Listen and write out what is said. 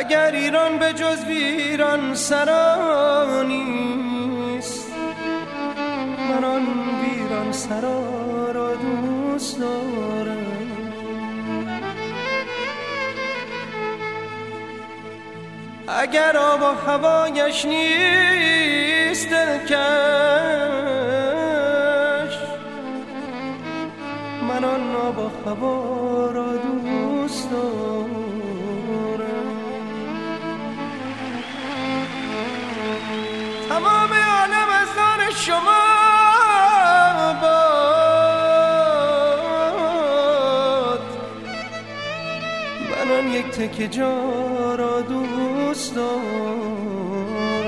اگر ایران به جز ویران سرا نیست، من آن ویران سرا را دوست دارم. اگر آب و هوایش نیست دلکش، من آن آب و هوا را دوست دارم. تمام عالم از دار شما باد، من آن یک تکه جا را دوست دارم.